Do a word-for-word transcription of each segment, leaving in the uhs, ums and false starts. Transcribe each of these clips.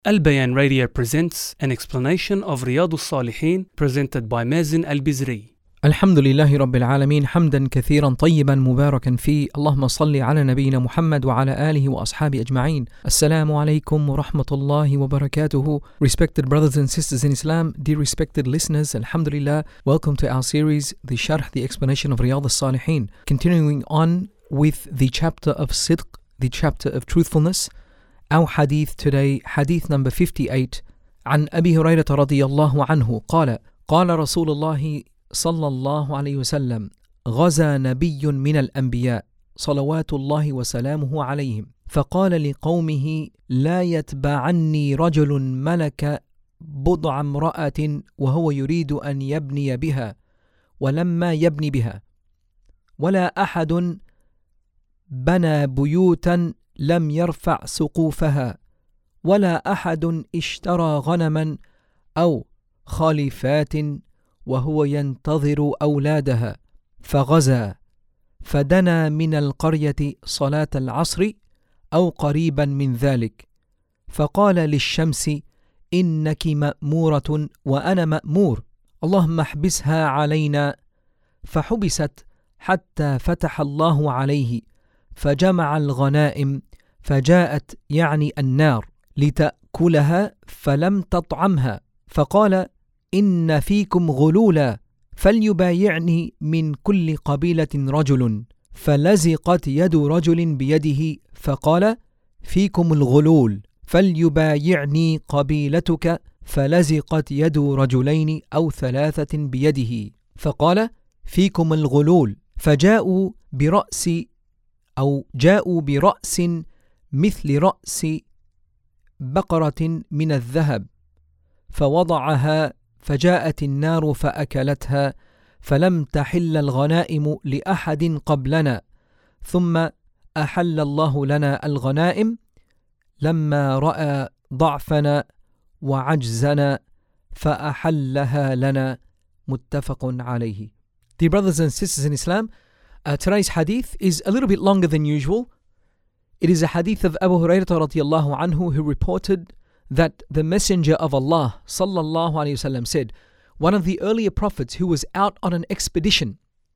Al Bayan Radio presents an explanation of Riyadh al-Salihin presented by Mazen Al-Bizri. الحمد لله رب العالمين حمدا كثيرا طيبا مباركا فيه اللهم صل على نبينا محمد وعلى آله وأصحابه أجمعين. السلام عليكم ورحمة الله وبركاته. Respected brothers and sisters in Islam, dear respected listeners, Alhamdulillah, welcome to our series, the Sharh, the explanation of Riyadh al-Salihin. Continuing on with the chapter of Sidq, the chapter of truthfulness. Our hadith today, hadith number fifty-eight. عن أبي هريرة رضي الله عنه قال قال رسول الله صلى الله عليه وسلم غزا نبي من الأنبياء صلوات الله وسلامه عليهم فقال لقومه لا يتبعني رجل ملك بضع امرأة وهو يريد أن يبني بها ولما يبني بها ولا أحد بنى بيوتا لم يرفع سقوفها ولا أحد اشترى غنما أو خالفات وهو ينتظر أولادها فغزا فدنا من القرية صلاة العصر أو قريبا من ذلك فقال للشمس إنك مأمورة وأنا مأمور اللهم احبسها علينا فحبست حتى فتح الله عليه فجمع الغنائم فجاءت يعني النار لتأكلها فلم تطعمها فقال إن فيكم غلولا فليبايعني من كل قبيلة رجل فلزقت يد رجل بيده فقال فيكم الغلول فليبايعني قبيلتك فلزقت يد رجلين أو ثلاثة بيده فقال فيكم الغلول فجاءوا برأس أو جاءوا برأس مثل رأس بقرة من الذهب فوضعها فجاءت النار فأكلتها فلم تحل الغنائم لأحد قبلنا ثم أحل الله لنا الغنائم لما رأى ضعفنا وعجزنا فأحلها لنا متفق عليه. Dear brothers and sisters in Islam, uh, today's hadith is a little bit longer than usual. It is a hadith of Abu Hurairah radiyallahu anhu who reported that the Messenger of Allah sallallahu alaihi wasallam said, one of the earlier prophets who was out on an expedition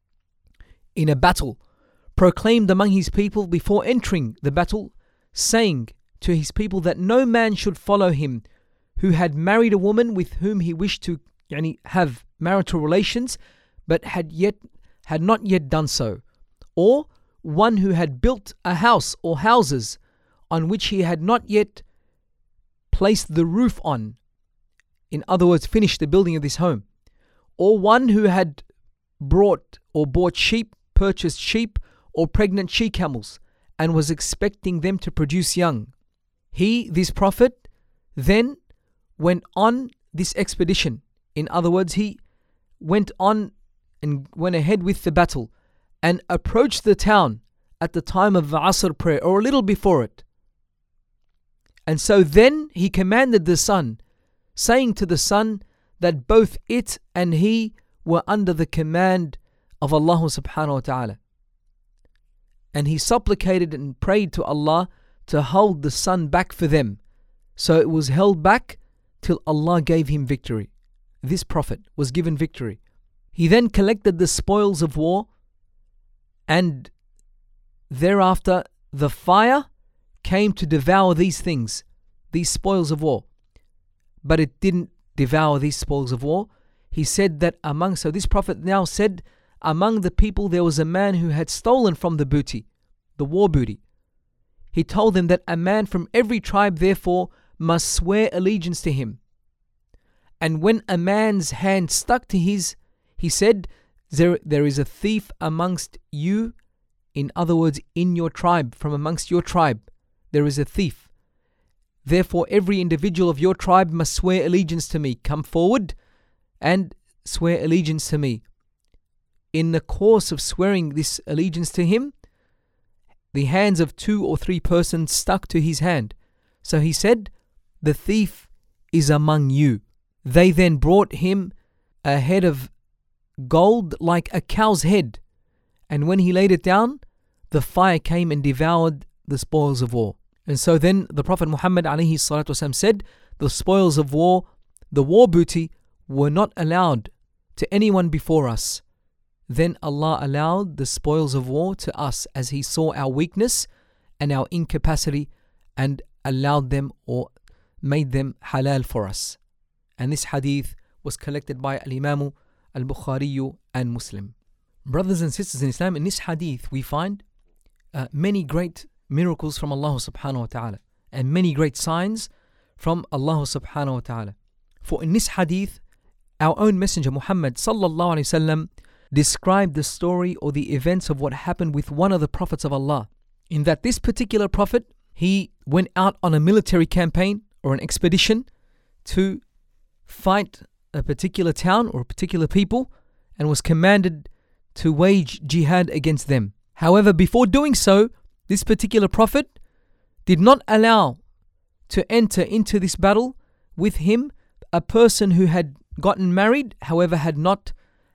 in a battle proclaimed among his people before entering the battle, saying to his people that no man should follow him who had married a woman with whom he wished to yani, have marital relations but had yet had not yet done so, or one who had built a house or houses on which he had not yet placed the roof on, in other words, finished the building of this home, or one who had brought or bought sheep, purchased sheep or pregnant she-camels, and was expecting them to produce young. He, this prophet, then went on this expedition. In other words, he went on and went ahead with the battle and approached the town at the time of the Asr prayer or a little before it. And so then he commanded the sun, saying to the sun that both it and he were under the command of Allah subhanahu wa ta'ala. And he supplicated and prayed to Allah to hold the sun back for them. So it was held back till Allah gave him victory. This prophet was given victory. He then collected the spoils of war, and thereafter the fire came to devour these things, these spoils of war. But it didn't devour these spoils of war. He said that among, so this prophet now said, among the people there was a man who had stolen from the booty, the war booty. He told them that a man from every tribe therefore must swear allegiance to him. And when a man's hand stuck to his, he said, there, there is a thief amongst you, in other words, in your tribe, from amongst your tribe, there is a thief. Therefore, every individual of your tribe must swear allegiance to me. Come forward and swear allegiance to me. In the course of swearing this allegiance to him, the hands of two or three persons stuck to his hand. So he said, the thief is among you. They then brought him a head of gold like a cow's head, and when he laid it down, the fire came and devoured the spoils of war. And so then the Prophet Muhammad alayhi salatu wasalam said, the spoils of war, the war booty, were not allowed to anyone before us. Then Allah allowed the spoils of war to us as He saw our weakness and our incapacity and allowed them or made them halal for us. And this hadith was collected by Al-Imam Al-Bukhari and Muslim. Brothers and sisters in Islam, in this hadith we find uh, many great miracles from Allah subhanahu wa ta'ala and many great signs from Allah subhanahu wa ta'ala. For in this hadith, our own messenger Muhammad sallallahu alayhi wasallam described the story or the events of what happened with one of the prophets of Allah. In that this particular prophet, he went out on a military campaign or an expedition to fight a particular town or a particular people and was commanded to wage jihad against them. However, before doing so, this particular prophet did not allow to enter into this battle with him a person who had gotten married, however had not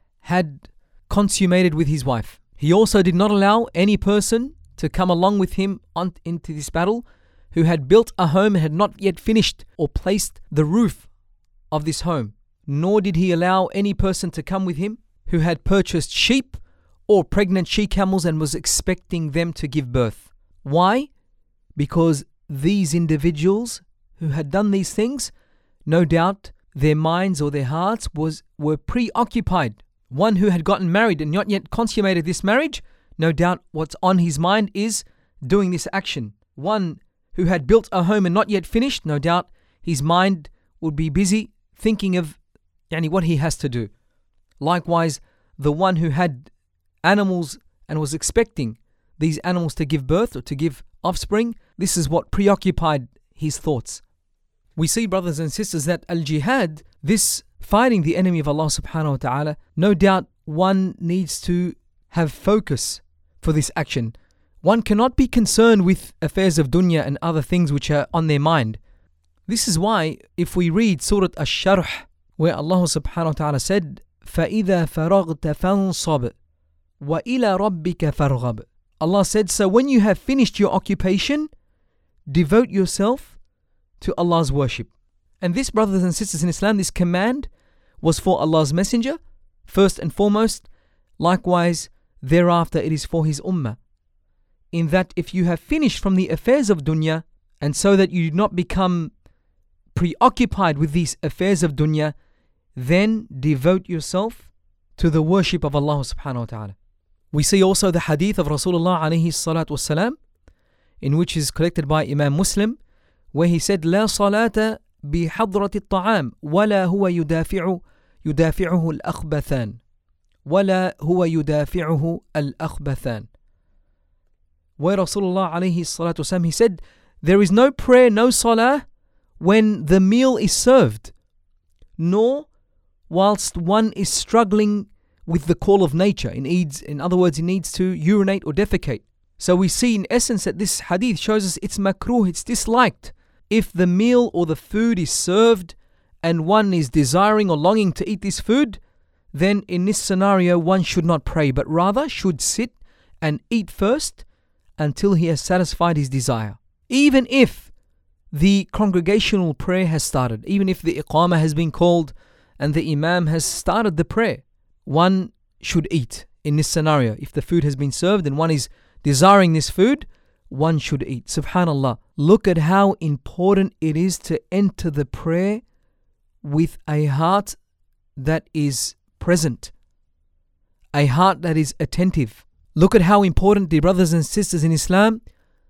had consummated with his wife. He also did not allow any person to come along with him on, into this battle who had built a home and had not yet finished or placed the roof of this home. Nor did he allow any person to come with him who had purchased sheep or pregnant she-camels and was expecting them to give birth. Why? Because these individuals who had done these things, no doubt their minds or their hearts was were preoccupied. One who had gotten married and not yet consummated this marriage, no doubt what's on his mind is doing this action. One who had built a home and not yet finished, no doubt his mind would be busy thinking of yani, what he has to do. Likewise, the one who had animals and was expecting these animals to give birth or to give offspring, this is what preoccupied his thoughts. We see, brothers and sisters, that al-jihad, this fighting the enemy of Allah subhanahu wa ta'ala, no doubt one needs to have focus for this action. One cannot be concerned with affairs of dunya and other things which are on their mind. This is why if we read Surah Ash-Sharh, where Allah subhanahu wa ta'ala said, فَإِذَا فَرَغْتَ فَانصَبْ وَإِلَى رَبِّكَ فَارْغَبْ. Allah said, so when you have finished your occupation, devote yourself to Allah's worship. And this, brothers and sisters in Islam, this command was for Allah's messenger, first and foremost. Likewise, thereafter it is for His ummah. In that if you have finished from the affairs of dunya, and so that you do not become preoccupied with these affairs of dunya, then devote yourself to the worship of Allah subhanahu wa ta'ala. We see also the hadith of Rasulullah alayhi salatu wasalam, in which is collected by Imam Muslim, where he said, لا صلاة بحضرة الطعام ولا هو يدافع يدافعه الأخبثان ولا هو يدافعه الأخبثان. Where Rasulullah alayhi salatu wasalam, he said, there is no prayer, no salah when the meal is served, nor whilst one is struggling with the call of nature. It needs, in other words, he needs to urinate or defecate. So we see in essence that this hadith shows us it's makruh, it's disliked. If the meal or the food is served and one is desiring or longing to eat this food, then in this scenario one should not pray, but rather should sit and eat first until he has satisfied his desire. Even if the congregational prayer has started, even if the iqamah has been called and the imam has started the prayer, one should eat in this scenario. If the food has been served and one is desiring this food, one should eat. Subhanallah. Look at how important it is to enter the prayer with a heart that is present, a heart that is attentive. Look at how important, dear brothers and sisters in Islam,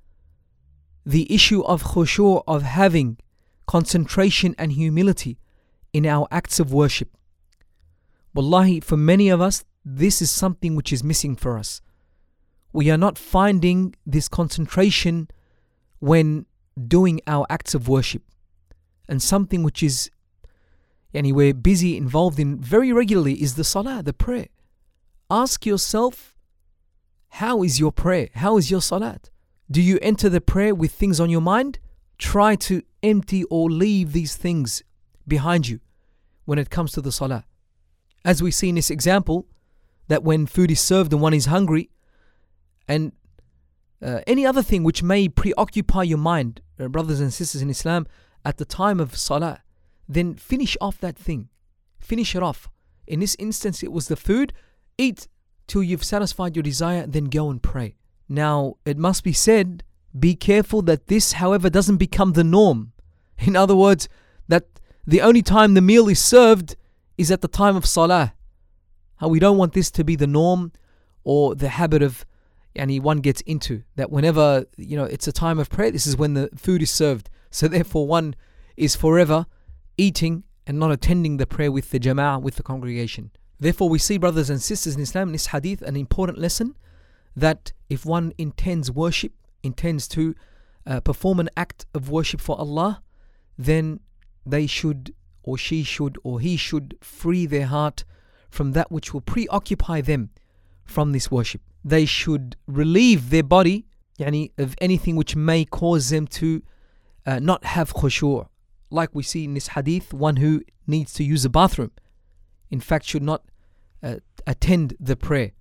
the issue of khushu', of having concentration and humility in our acts of worship. Wallahi, for many of us, this is something which is missing for us. We are not finding this concentration when doing our acts of worship. And something which is, yani we're busy involved in very regularly is the salah, the prayer. Ask yourself, how is your prayer? How is your salat? Do you enter the prayer with things on your mind? Try to empty or leave these things behind you when it comes to the salah. As we see in this example, that when food is served and one is hungry, and uh, any other thing which may preoccupy your mind, uh, brothers and sisters in Islam, at the time of salah, then finish off that thing. Finish it off. In this instance, it was the food. Eat till you've satisfied your desire, then go and pray. Now, it must be said, be careful that this, however, doesn't become the norm. In other words, that the only time the meal is served is at the time of salah. How we don't want this to be the norm or the habit of yani, one gets into, that whenever you know it's a time of prayer, this is when the food is served. So therefore one is forever eating and not attending the prayer with the jama'ah, with the congregation. Therefore we see, brothers and sisters in Islam, in this hadith, an important lesson that if one intends worship, intends to uh, perform an act of worship for Allah, then they should, or she should, or he should free their heart from that which will preoccupy them from this worship. They should relieve their body yani, of anything which may cause them to uh, not have khushu'. Like we see in this hadith, one who needs to use a bathroom, in fact, should not uh, attend the prayer.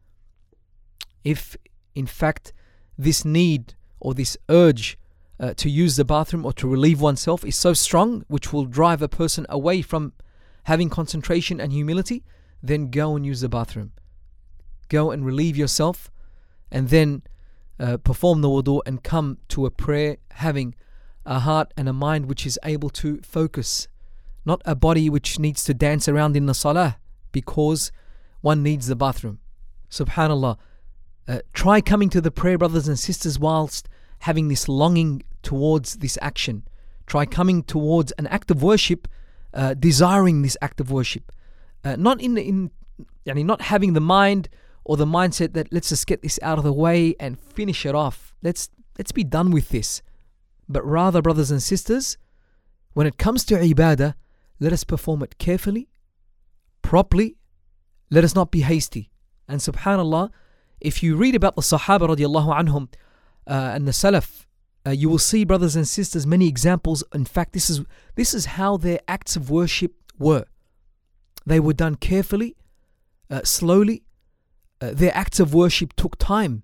If, in fact, this need or this urge uh, to use the bathroom or to relieve oneself is so strong, which will drive a person away from having concentration and humility, then go and use the bathroom. Go and relieve yourself, and then uh, perform the wudu and come to a prayer having a heart and a mind which is able to focus, not a body which needs to dance around in the salah because one needs the bathroom. Subhanallah. Uh, try coming to the prayer, brothers and sisters, whilst having this longing towards this action. Try coming towards an act of worship, uh, desiring this act of worship. Uh, not in in, yani not having the mind or the mindset that let's just get this out of the way and finish it off. Let's let's be done with this. But rather, brothers and sisters, when it comes to ibadah, let us perform it carefully, properly. Let us not be hasty. And subhanallah, if you read about the Sahaba radiallahu anhum uh, and the Salaf, uh, you will see, brothers and sisters, many examples. In fact, this is this is how their acts of worship were. They were done carefully, uh, slowly. Uh, their acts of worship took time,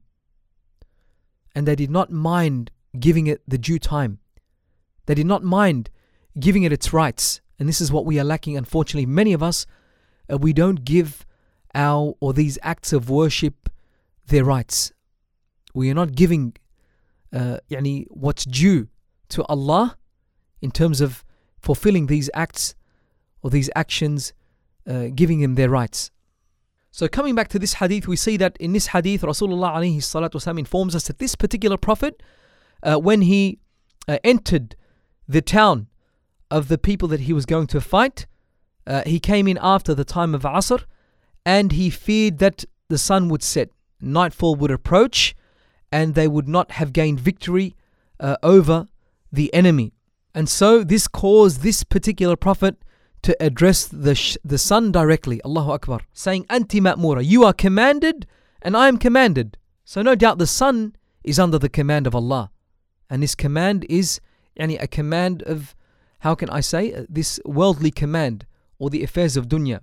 and they did not mind giving it the due time. They did not mind giving it its rights. And this is what we are lacking, unfortunately. Many of us, uh, we don't give our or these acts of worship their rights. We are not giving uh, yani what's due to Allah in terms of fulfilling these acts or these actions, uh, giving them their rights. So coming back to this hadith, we see that in this hadith, Rasulullah alayhi salatu wasalam informs us that this particular prophet, uh, when he uh, entered the town of the people that he was going to fight, uh, he came in after the time of Asr, and he feared that the sun would set, nightfall would approach, and they would not have gained victory uh, over the enemy. And so this caused this particular prophet to address the sh- the sun directly, Allahu Akbar, saying, Anti ma'mura, you are commanded and I am commanded. So no doubt the sun is under the command of Allah. And this command is yani, a command of, how can I say, uh, this worldly command or the affairs of dunya.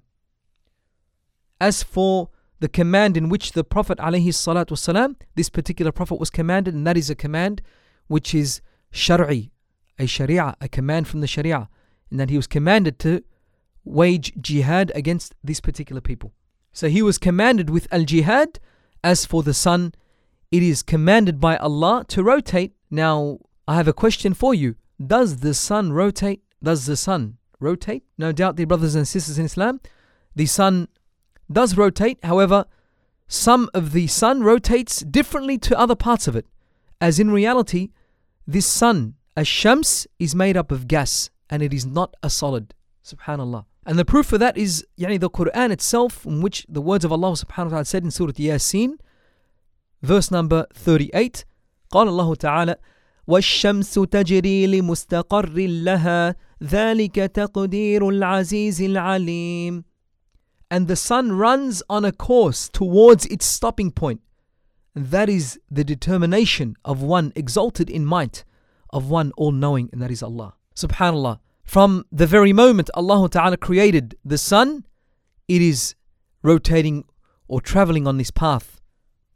As for the command in which the Prophet alayhi salatu wasalam, this particular prophet was commanded, and that is a command which is shar'i, a sharia, a command from the sharia, and that he was commanded to wage jihad against these particular people. So he was commanded with al-jihad. As for the sun, it is commanded by Allah to rotate. Now, I have a question for you. Does the sun rotate? Does the sun rotate? No doubt, dear brothers and sisters in Islam, the sun does rotate. However, some of the sun rotates differently to other parts of it. As in reality, this sun, ash-shams, is made up of gas and it is not a solid. Subhanallah. And the proof for that is yani, the Quran itself, in which the words of Allah subhanahu wa ta'ala said in Surah Yasin, verse number thirty-eight, قال الله تعالى وَالشَّمْسُ تَجْرِي لِمُسْتَقَرٍّ لَهَا ذَلِكَ تَقْدِيرُ الْعَزِيزِ الْعَلِيمِ. And the sun runs on a course towards its stopping point. And that is the determination of one exalted in might, of one all-knowing, and that is Allah. Subhanallah. From the very moment Allah Ta'ala created the sun, it is rotating or traveling on this path.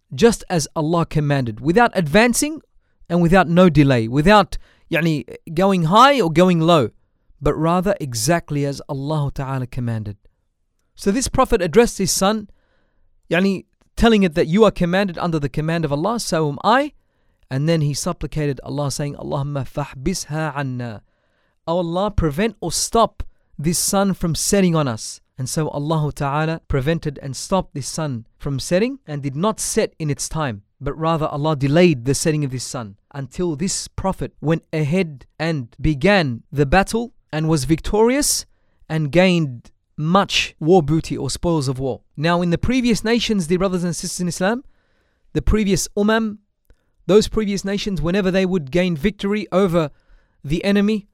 just as Allah commanded, without advancing and without no delay, without yani, going high or going low, but rather exactly as Allah Ta'ala commanded. So this Prophet addressed his son, yani, telling it that you are commanded under the command of Allah, so am I. And then he supplicated Allah, saying, Allahumma fahbisha anna. O Allah, prevent or stop this sun from setting on us. And so Allah Ta'ala prevented and stopped this sun from setting and did not set in its time, but rather Allah delayed the setting of this sun until this Prophet went ahead and began the battle and was victorious and gained much war booty or spoils of war. Now in the previous nations, dear brothers and sisters in Islam, the previous Ummam, those previous nations, whenever they would gain victory over the enemy,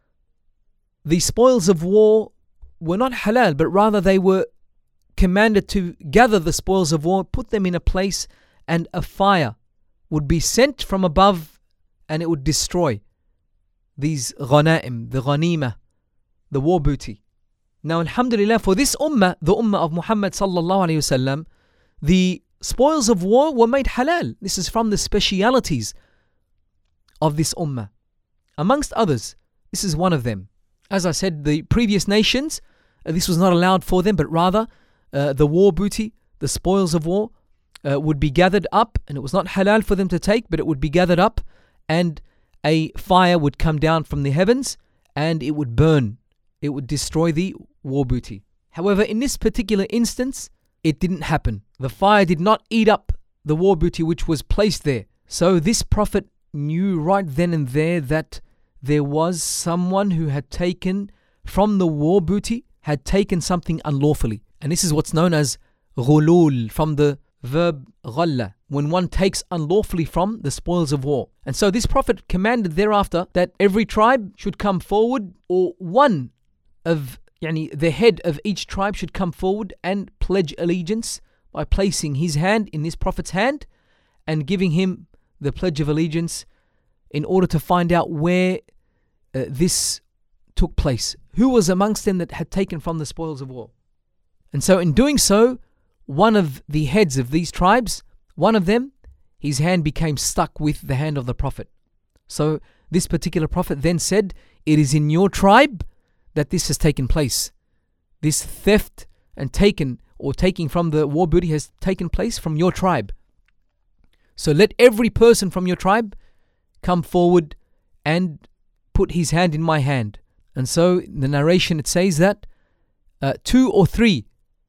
the spoils of war were not halal, but rather they were commanded to gather the spoils of war, put them in a place, and a fire would be sent from above and it would destroy these ghanaim, the ghanima, the war booty. Now, alhamdulillah, for this ummah, the ummah of Muhammad sallallahu alayhi wasallam, the spoils of war were made halal. This is from the specialities of this ummah. Amongst others, this is one of them. As I said, the previous nations, uh, this was not allowed for them, but rather uh, the war booty, the spoils of war, uh, would be gathered up, and it was not halal for them to take, but it would be gathered up, and a fire would come down from the heavens, and it would burn. It would destroy the war booty. However, in this particular instance, it didn't happen. The fire did not eat up the war booty which was placed there. So this Prophet knew right then and there that there was someone who had taken from the war booty, had taken something unlawfully. And this is what's known as ghulul, from the verb ghalla, when one takes unlawfully from the spoils of war. And so this Prophet commanded thereafter that every tribe should come forward, or one of yani, the head of each tribe should come forward and pledge allegiance by placing his hand in this Prophet's hand and giving him the pledge of allegiance in order to find out where uh, this took place. Who was amongst them that had taken from the spoils of war? And so in doing so, one of the heads of these tribes, one of them, his hand became stuck with the hand of the Prophet. So this particular Prophet then said, it is in your tribe that this has taken place. This theft and taken or taking from the war booty has taken place from your tribe. So let every person from your tribe come forward and put his hand in my hand. And so in the narration it says that uh, two or three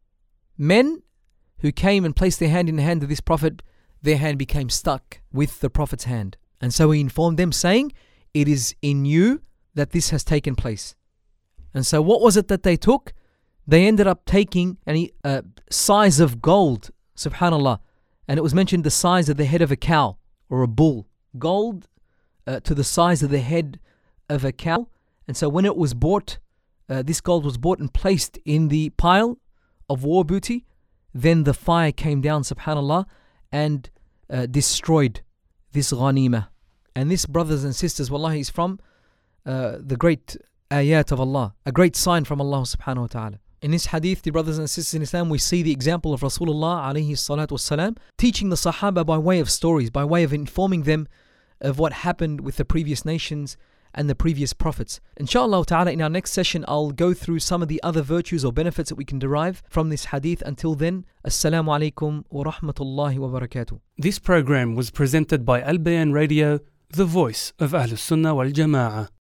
men who came and placed their hand in the hand of this Prophet, their hand became stuck with the Prophet's hand. And so he informed them, saying, it is in you that this has taken place. And so what was it that they took? They ended up taking a uh, size of gold, subhanallah. And it was mentioned the size of the head of a cow or a bull. Gold uh, to the size of the head of a cow. And so when it was bought, uh, this gold was bought and placed in the pile of war booty. Then the fire came down, subhanallah, and uh, destroyed this ghanima. And this, brothers and sisters, wallahi, is from uh, the great ayat of Allah, a great sign from Allah subhanahu wa ta'ala. In this hadith, the brothers and sisters in Islam, we see the example of Rasulullah alayhi salatu wassalam teaching the Sahaba by way of stories, by way of informing them of what happened with the previous nations and the previous prophets. Inshallah ta'ala, in our next session, I'll go through some of the other virtues or benefits that we can derive from this hadith. Until then, Assalamu alaikum wa rahmatullahi wa barakatuh. This program was presented by Al Bayan Radio, the voice of Ahlus Sunnah wal Jama'ah.